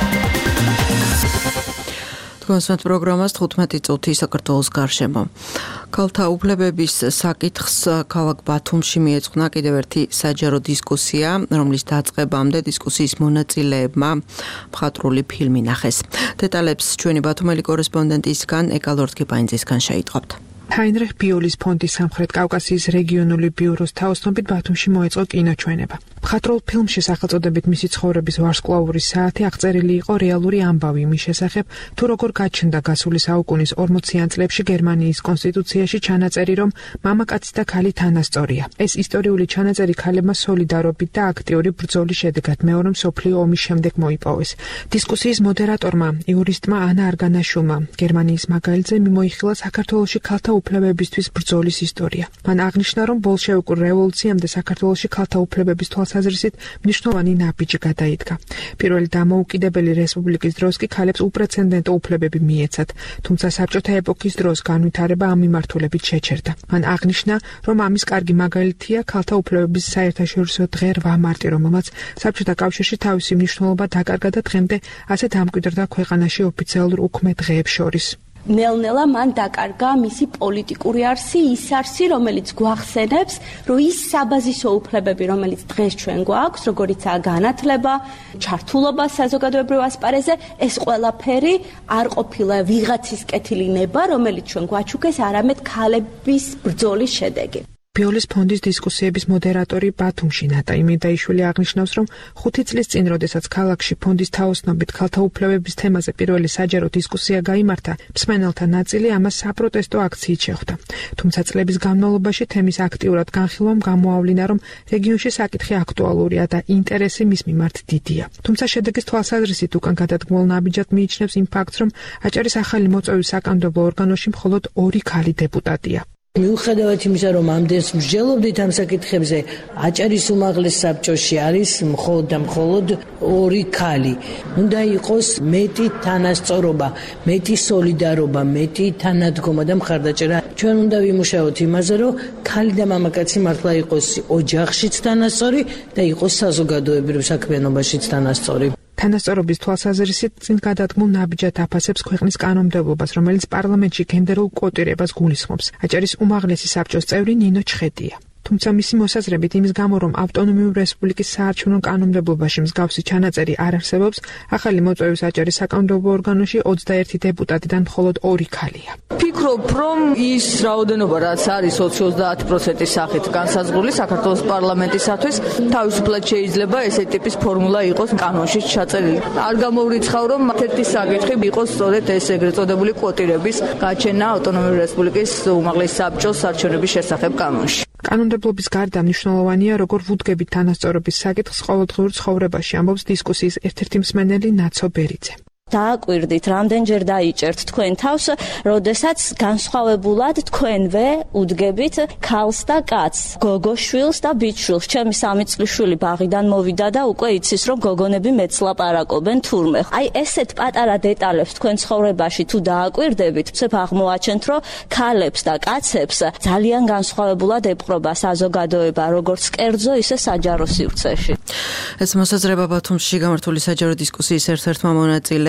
თქვენს პროგრამას თხუთმეტი წუთი საქართველოს გარშემო. ქალთა უფლებების საკითხს ქალაქ ბათუმში მიეძღვნა კიდევ ერთი საჯარო დისკუსია, რომლის დაწყებამდე დისკუსიის მონაწილეებმა მხატვრული ფილმი ნახეს. დეტალებს ჩვენი ბათუმელი კორესპონდენტისგან ეკალორთკიპაინძისგან შეიტყობთ. ჰაინრიხ ბიოლის ფონდის სამხრეთ კავკასიის რეგიონული ბიუროს თაოსნობით ბათუმში მოეწყო კინოჩვენება. მხატვრულ ფილმში სახელწოდებით მისი ცხოვრების ვარსკვლავური საათი აღწერილი იყო რეალური ამბავი მის შესახებ, თუ როგორ გაჩნდა გასული საუკუნის ორმოციან წლებში გერმანიის კონსტიტუციაში ჩანაწერი, რომ მამაკაცი და ქალი თანასწორია. ეს ისტორიული ჩანაწერი ქალებმა სოლიდარობით და აქტიური ბრძოლის შედეგად მეორე მსოფლიო ომის შემდეგ მოიპოვეს. დისკუსიის მოდერატორმა, იურისტმა ანა არგანაშვილმა გერმანიის მაგალითზე მიმოიხილა საქართველოში ქალთა უფლებებისთვის ბრძოლის ისტორია. მან აღნიშნა, რომ ბოლშევიკურ რევოლუციამდე საქართველოში ქალთა უფლებების თვალსაზრისით მნიშვნელოვანი ნაბიჯი გადაიდგა. პირველი დამოუკიდებელი რესპუბლიკის დროს კი ქალებს უპრეცედენტო უფლებები მიეცათ, თუმცა საბჭოთა ეპოქის დროს განვითარება ამ მიმართულებით შეჩერდა. მან აღნიშნა, რომ ამის კარგი მაგალითია ქალთა უფლებების საერთაშორისო დღე რვა მარტი, რომელმაც საბჭოთა კავშირში თავისი მნიშვნელობა დაკარგა და დღემდე ასეთ ამკვიდრდა ქვეყანაში ოფიციალურ უქმე დღეებს შორის. ნელ-ნელა მან დაკარგა მისი პოლიტიკური არსი, ის არსი, რომელიც გვახსენებს, რომ ის საბაზისო უფლებები, რომელიც დღეს ჩვენ გვაქვს, როგორიცაა განათლება, ჩართულობა საზოგადოებრივ ასპარეზზე, ეს ყველაფერი არ ყოფილა ვიღაცის კეთილი ნება, რომელიც ჩვენ გვაჩუქეს, არამედ ქალების ბრძოლის შედეგი. ბიოლის ფონდის დისკუსიების მოდერატორი ბათუმში ნატა იმედაიშვილი აღნიშნავს, რომ ხუთი წლის წინ, როდესაც ქალაქში ფონდის თაოსნობით ქალთა უფლებების თემაზე პირველი საჯარო დისკუსია გაიმართა, მსმენელთა ნაწილი ამას საპროტესტო აქციით შეხვდა. თუმცა წლების განმავლობაში თემის აქტიურად განხილვამ გამოავლინა, რომ რეგიონში საკითხი აქტუალურია და ინტერესი მის მიმართ დიდია. თუმცა შედეგის თვალსაზრისით უკან გადადგმულ ნაბიჯად მიიჩნევს იმ ფაქტს, რომ აჭარის ახალი მოწვევის საკანონმდებლო ორგანოში მხოლოდ ორი ქალი დეპუტატია. მიუხედავად იმისა, რომ ამდენს მსჯელობდით ამ საკითხებზე, აჭარის უმაღლეს საბჭოში არის მხოლოდ და მხოლოდ ორი ქალი. უნდა იყოს მეტი თანასწორობა, მეტი სოლიდარობა, მეტი თანადგომა და მხარდაჭერა. ჩვენ უნდა ვიმუშაოთ იმაზე, რომ ქალი და მამაკაცი მართლა იყოს ოჯახშიც თანასწორი და იყოს საზოგადოებრივ საქმიანობაშიც თანასწორი. თანასწორობის თვალსაზრისით წინ გადადგმულ ნაბიჯად აფასებს ქვეყნის კანონმდებლობას, რომელიც პარლამენტში გენდერულ კვოტირებას გულისხმობს. აჭარის უმაღლესი საბჭოს წევრი ნინო ჩხეტია. თუმცა მისი მოსაზრებით იმის გამო, რომ ავტონომიური რესპუბლიკის საარჩევნო კანონმდებლობაში მსგავსი ჩანაწერი არ არსებობს, ახალი მოწვევის აჭარის საკანონმდებლო ორგანოში ოცდაერთი დეპუტატიდან მხოლოდ ორი ქალია. ვფიქრობ, რომ ის რაოდენობა, რაც არის ოცი ოცდაათი პროცენტის სახით განსაზღვრული საქართველოს პარლამენტისათვის, თავისუფლად შეიძლება ესეთი ტიპის ფორმულა იყოს კანონში ჩაწერილი. არ გამოვრიცხავ, რომ ერთ-ერთი საკითხი იყოს სწორედ ეს ეგრეთ წოდებული კვოტირების გაჩენა ავტონომიური რესპუბლიკის უმაღლესი საბჭოს არჩევნების შესახებ კანონში. კანონმდებლობის გარდა მნიშვნელოვანია, როგორ ვუდგებით თანასწორობის საკითხს ყოველდღიურ ცხოვრებაში, ამბობს დისკუსიის ერთ-ერთი მსმენელი ნაცო ბერიძე. დააკვირდით, რამდენჯერ დაიჭერთ თქვენ თავს, როდესაც განსხვავებულად თქვენვე უდგებით ქალს და კაცს, გოგოშვილს და ბიჭშვილს. ჩემი სამი წლის შვილი ბაღიდან მოვიდა და უკვე იცის, რომ გოგონები მეც ლაპარაკობენ თურმე. აი ესეთ პატარა დეტალებს თქვენ ცხოვრებაში თუ დააკვირდებით, ვცებ აღმოაჩენთ, რომ ქალებს და კაცებს ძალიან განსხვავებულად ეპყრობა საზოგადოება, როგორც კერძო, ისე საჯარო სივრცეში. ეს მოსაზრება ბათუმში გამართული საჯარო დისკუსიის ერთ-ერთმა მონაწილემ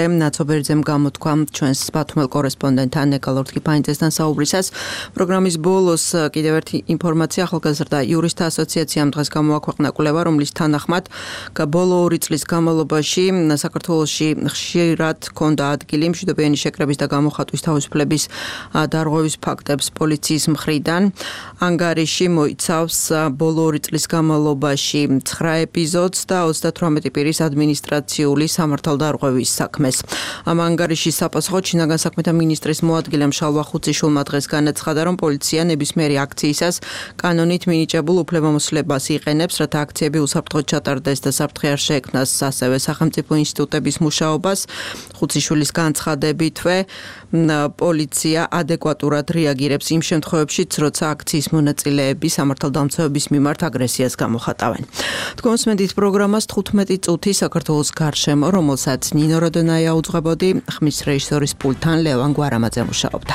ნაცობერიძემ გამოთქვა ჩვენს ბათუმელ კორესპონდენტთან ნეკა ლორთქიფანიძესთან საუბრისას. პროგრამის ბოლოს კიდევ ერთი ინფორმაცია, ახალგაზრდა იურისტთა ასოციაციამ დღეს გამოაქვეყნა კვლევა, რომლის თანახმად ბოლო ორი წლის განმავლობაში საქართველოში ხშირად ჰქონდა ადგილი მშვიდობიანი შეკრების და გამოხატვის თავისუფლების დარღვევის ფაქტებს პოლიციის მხრიდან. ანგარიში მოიცავს ბოლო ორი წლის განმავლობაში ცხრა ეპიზოდს და ოცდათვრამეტი პირის ადმინისტრაციული სამართალდარღვევის საქმეს. ამ ანგარიშის საპასუხოდ შინაგან საქმეთა მინისტრის მოადგილემ შალვა ხუციშვილმა დღეს განაცხადა, რომ პოლიცია ნებისმიერი აქციისას კანონით მინიჭებულ უფლებამოსილებას იყენებს, რათა აქციები უსაფრთხოდ ჩატარდეს და საფრთხე არ შეექმნას ასევე სახელმწიფო ინსტიტუტების მუშაობას. ხუციშვილის განცხადებითვე პოლიცია ადეკვატურად რეაგირებს იმ შემთხვევებშიც, როცა აქციის მონაწილეები სამართალდამცავების მიმართ აგრესიას გამოხატავენ. თქვენს მედით პროგრამას თხუთმეტი წუთი საქართველოს გარშემო, რომელსაც ნინო როდონაია უძღვებოდი, ხმის რეჟისორის პულტთან ლევან გვარამაძე მუშაობდა.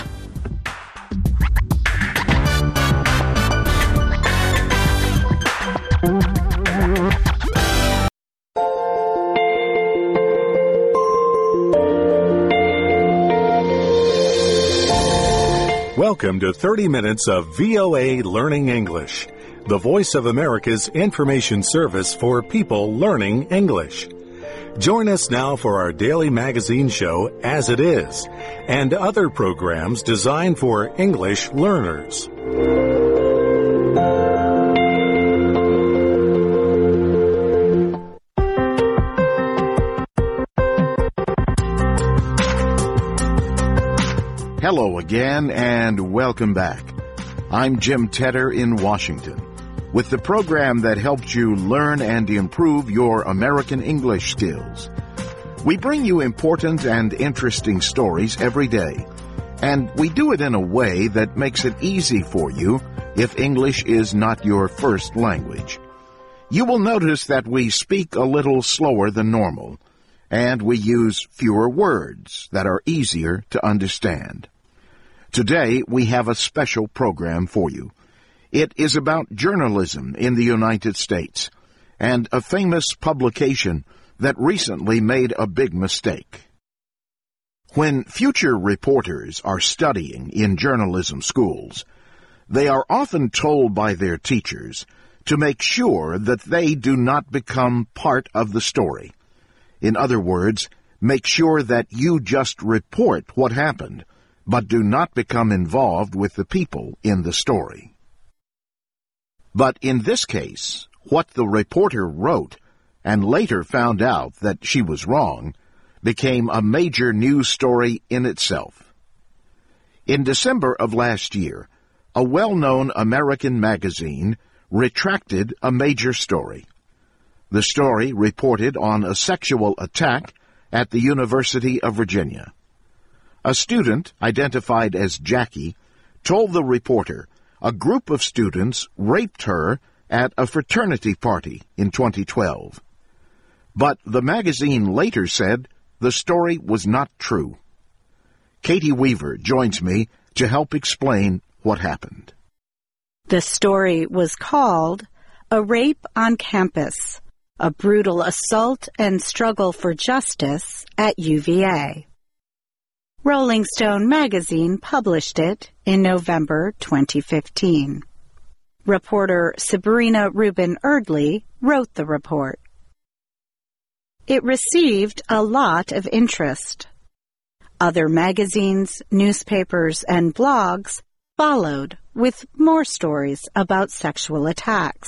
Welcome to thirty minutes of V O A Learning English, the voice of America's information service for people learning English. Join us now for our daily magazine show, As It Is, and other programs designed for English learners. Hello again and welcome back. I'm Jim Tedder in Washington with the program that helps you learn and improve your American English skills. We bring you important and interesting stories every day, and we do it in a way that makes it easy for you if English is not your first language. You will notice that we speak a little slower than normal, and we use fewer words that are easier to understand. Today, we have a special program for you. It is about journalism in the United States and a famous publication that recently made a big mistake. When future reporters are studying in journalism schools, they are often told by their teachers to make sure that they do not become part of the story. In other words, make sure that you just report what happened, but do not become involved with the people in the story. But in this case, what the reporter wrote and later found out that she was wrong became a major news story in itself. In December of last year, a well-known American magazine retracted a major story. The story reported on a sexual attack at the University of Virginia. A student, identified as Jackie, told the reporter a group of students raped her at a fraternity party in twenty twelve. But the magazine later said the story was not true. Katie Weaver joins me to help explain what happened. The story was called A Rape on Campus, a Brutal Assault and Struggle for Justice at U V A. Rolling Stone magazine published it in November twenty fifteen. Reporter Sabrina Rubin Erdley wrote the report. It received a lot of interest. Other magazines, newspapers, and blogs followed with more stories about sexual attacks.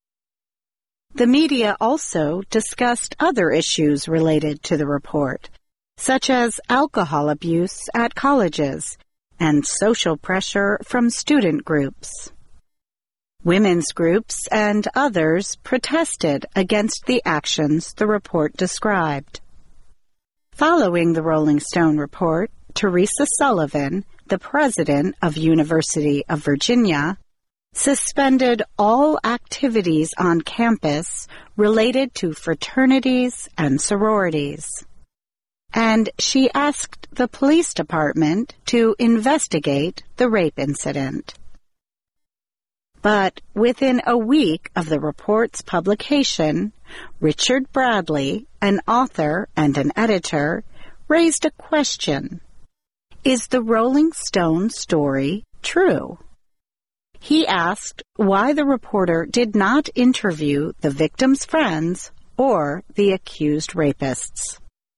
The media also discussed other issues related to the report, such as alcohol abuse at colleges and social pressure from student groups. Women's groups and others protested against the actions the report described. Following the Rolling Stone report, Teresa Sullivan, the president of University of Virginia, suspended all activities on campus related to fraternities and sororities. And she asked the police department to investigate the rape incident. But within a week of the report's publication, Richard Bradley, an author and an editor, raised a question. Is the Rolling Stone story true? He asked why the reporter did not interview the victim's friends or the accused rapists.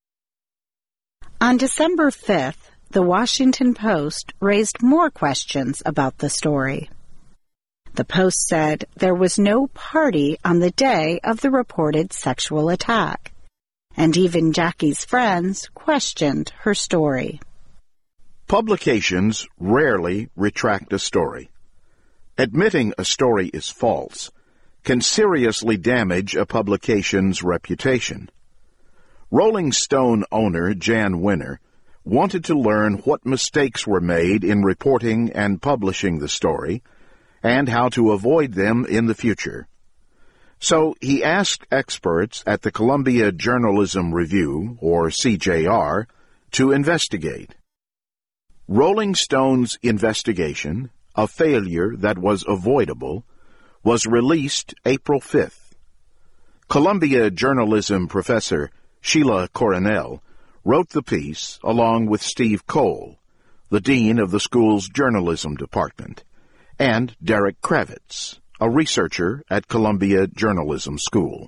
On December fifth, the Washington Post raised more questions about the story. The Post said there was no party on the day of the reported sexual attack, and even Jackie's friends questioned her story. Publications rarely retract a story. Admitting a story is false can seriously damage a publication's reputation. Rolling Stone owner Jan Winner wanted to learn what mistakes were made in reporting and publishing the story and how to avoid them in the future. So he asked experts at the Columbia Journalism Review, or C J R, to investigate. Rolling Stone's investigation, a failure that was avoidable, was released April fifth. Columbia journalism professor Sheila Coronel wrote the piece along with Steve Cole, the dean of the school's journalism department, and Derek Kravitz, a researcher at Columbia Journalism School.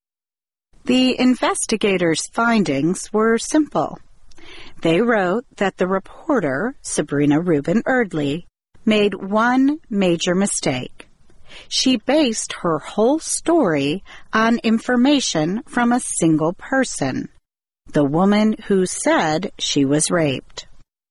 The investigators' findings were simple. They wrote that the reporter, Sabrina Rubin Erdely, made one major mistake. She based her whole story on information from a single person, the woman who said she was raped.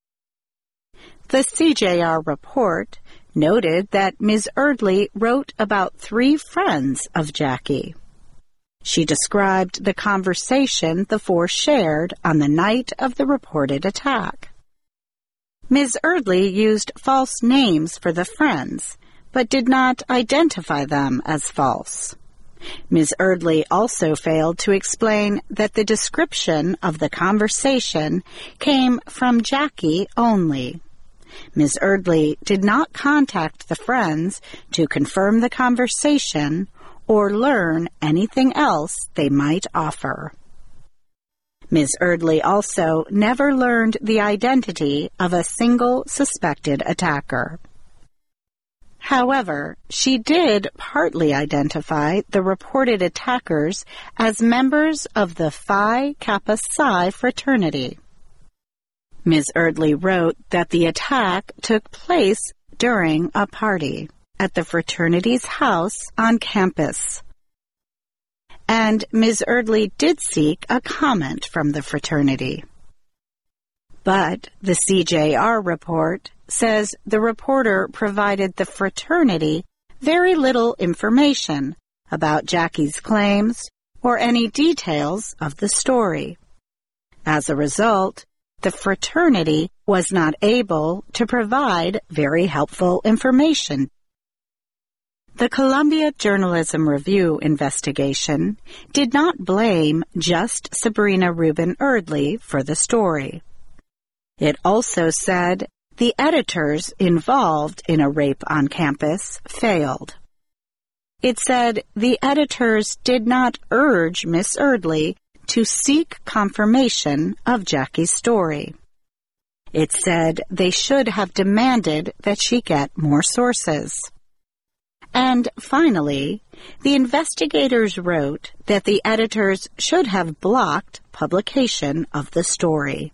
The C J R report noted that Miz Erdely wrote about three friends of Jackie. She described the conversation the four shared on the night of the reported attack. Miz Erdely used false names for the friends, but did not identify them as false. Miz Erdely also failed to explain that the description of the conversation came from Jackie only. Miz Erdely did not contact the friends to confirm the conversation or learn anything else they might offer. Miz Erdely also never learned the identity of a single suspected attacker. However, she did partly identify the reported attackers as members of the Phi Kappa Psi fraternity. Miz Erdely wrote that the attack took place during a party at the fraternity's house on campus. And Miz Erdely did seek a comment from the fraternity. But the C J R report says the reporter provided the fraternity very little information about Jackie's claims or any details of the story. As a result, the fraternity was not able to provide very helpful information. The Columbia Journalism Review investigation did not blame just Sabrina Rubin Erdely for the story. It also said the editors involved in a rape on campus failed. It said the editors did not urge Miss Erdely to seek confirmation of Jackie's story. It said they should have demanded that she get more sources. And finally, the investigators wrote that the editors should have blocked publication of the story.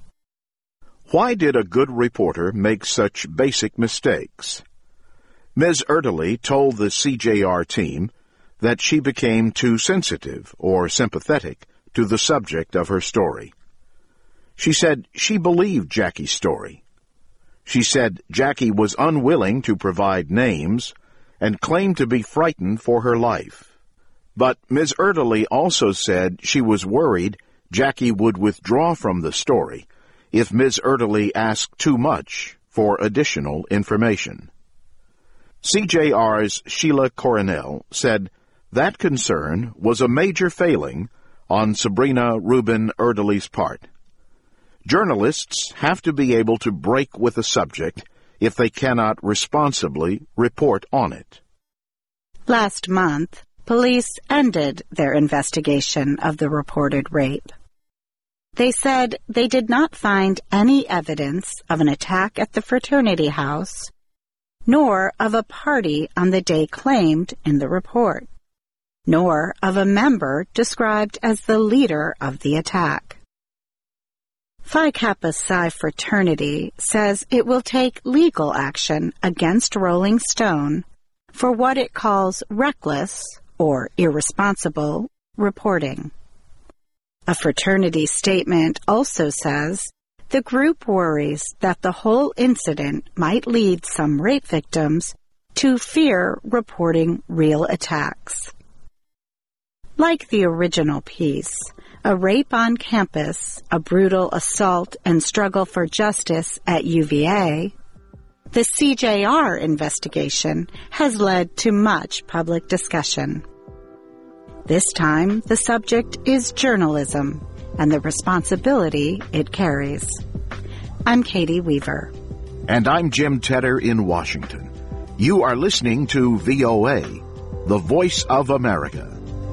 Why did a good reporter make such basic mistakes? Miz Erdely told the C J R team that she became too sensitive or sympathetic to the subject of her story. She said she believed Jackie's story. She said Jackie was unwilling to provide names and claimed to be frightened for her life. But Miz Erdely also said she was worried Jackie would withdraw from the story if Miz Erdely asked too much for additional information. C J R's Sheila Coronel said that concern was a major failing on Sabrina Rubin Erdely's part. Journalists have to be able to break with a subject if they cannot responsibly report on it. Last month, police ended their investigation of the reported rape. They said they did not find any evidence of an attack at the fraternity house, nor of a party on the day claimed in the report, nor of a member described as the leader of the attack. Phi Kappa Psi fraternity says it will take legal action against Rolling Stone for what it calls reckless or irresponsible reporting. A fraternity statement also says the group worries that the whole incident might lead some rape victims to fear reporting real attacks. Like the original piece, A Rape on Campus, A Brutal Assault and Struggle for Justice at U V A, the C J R investigation has led to much public discussion. This time, the subject is journalism and the responsibility it carries. I'm Katie Weaver. And I'm Jim Tedder in Washington. You are listening to V O A, the Voice of America.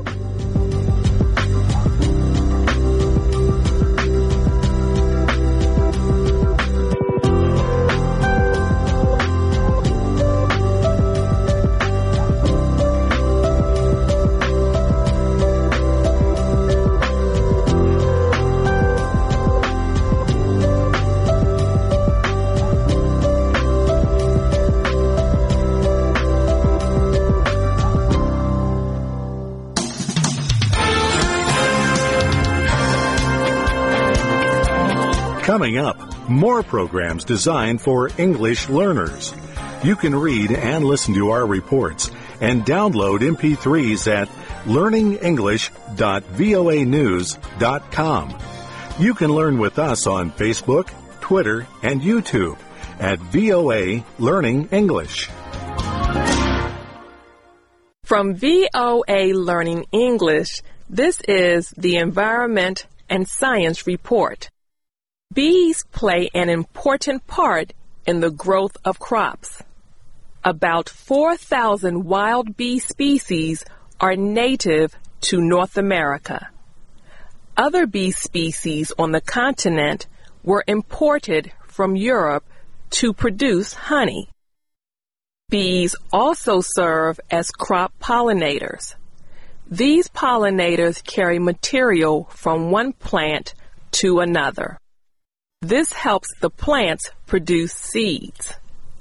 Coming up, more programs designed for English learners. You can read and listen to our reports and download M P threes at learning english dot voa news dot com. You can learn with us on Facebook, Twitter, and YouTube at V O A Learning English. From V O A Learning English, this is the Environment and Science Report. Bees play an important part in the growth of crops. About four thousand wild bee species are native to North America. Other bee species on the continent were imported from Europe to produce honey. Bees also serve as crop pollinators. These pollinators carry material from one plant to another. This helps the plants produce seeds.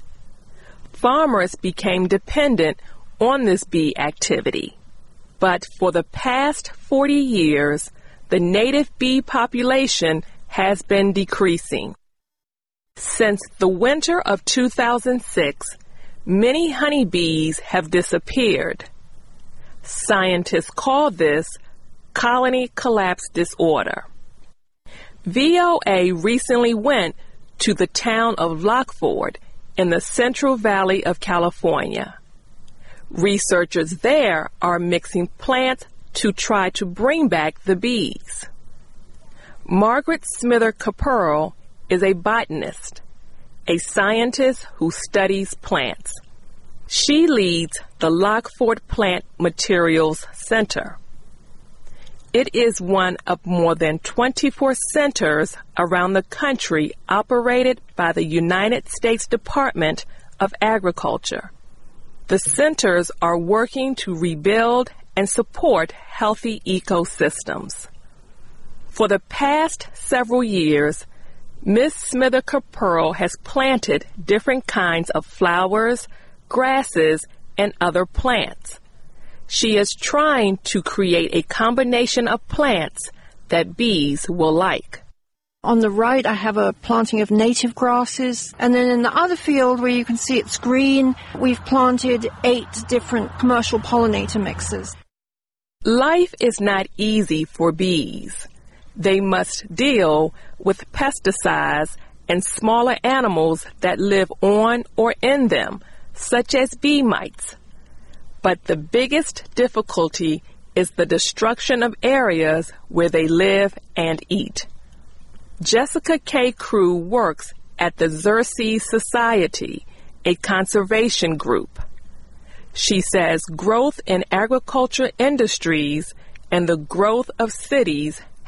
Farmers became dependent on this bee activity, but for the past forty years, the native bee population has been decreasing. Since the winter of two thousand six, many honeybees have disappeared. Scientists call this colony collapse disorder. V O A recently went to the town of Lockford in the Central Valley of California. Researchers there are mixing plants to try to bring back the bees. Margaret Smither Caperl is a botanist, a scientist who studies plants. She leads the Lockford Plant Materials Center. It is one of more than twenty-four centers around the country operated by the United States Department of Agriculture. The centers are working to rebuild and support healthy ecosystems. For the past several years, Miz Smither Caperl has planted different kinds of flowers, grasses, and other plants. She is trying to create a combination of plants that bees will like. On the right, I have a planting of native grasses. And then in the other field where you can see it's green, we've planted eight different commercial pollinator mixes. Life is not easy for bees. They must deal with pesticides and smaller animals that live on or in them, such as bee mites. But the biggest difficulty is the destruction of areas where they live and eat. Jessica K. Crew works at the Xerces Society, a conservation group. She says growth in agriculture industries and the growth of cities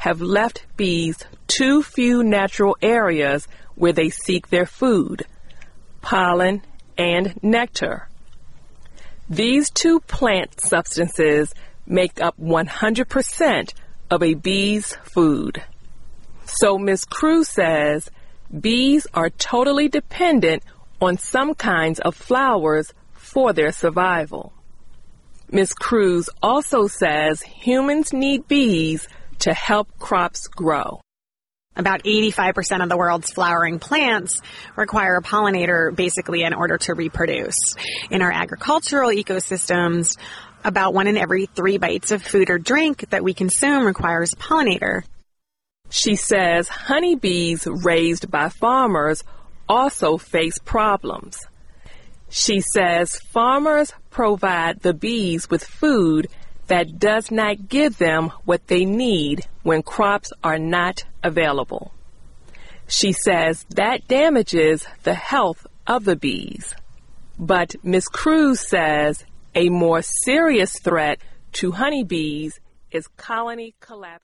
have left bees too few natural areas where they seek their food, pollen and nectar. These two plant substances make up one hundred percent of a bee's food. So Miz Cruz says bees are totally dependent on some kinds of flowers for their survival. Miz Cruz also says humans need bees to help crops grow. About eighty-five percent of the world's flowering plants require a pollinator basically in order to reproduce. In our agricultural ecosystems, about one in every three bites of food or drink that we consume requires a pollinator. She says honeybees raised by farmers also face problems. She says farmers provide the bees with food that does not give them what they need when crops are not available. She says that damages the health of the bees. But Miz Cruz says a more serious threat to honeybees is colony collapse.